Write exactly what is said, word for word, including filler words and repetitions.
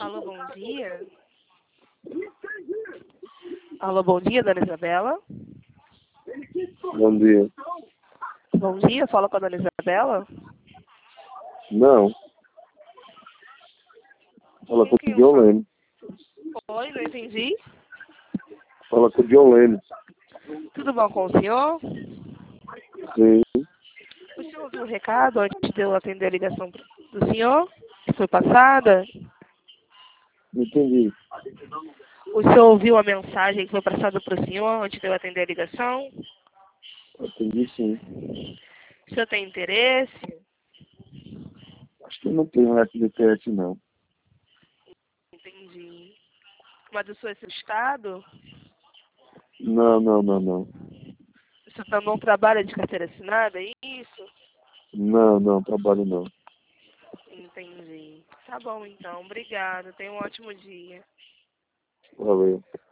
Alô, bom dia. Alô, bom dia, dona Isabela. Bom dia. Bom dia, fala com a dona Isabela. Não. Fala com quem o eu John falo? Lennon. Oi, não entendi. Fala com o John Lennon. Tudo bom com o senhor? Sim. O senhor ouviu o recado antes de eu atender a ligação do senhor? Que foi passada? Entendi. O senhor ouviu a mensagem que foi passada para o senhor antes de eu atender a ligação? Entendi, sim. O senhor tem interesse? Acho que eu não tenho essa de interesse, não. Entendi. Mas o senhor é seu estado? Não, não, não, não. O senhor não trabalha de carteira assinada, é isso? Não, não, trabalho não. Entendi. Tá bom, então. Obrigada. Tenha um ótimo dia. Valeu.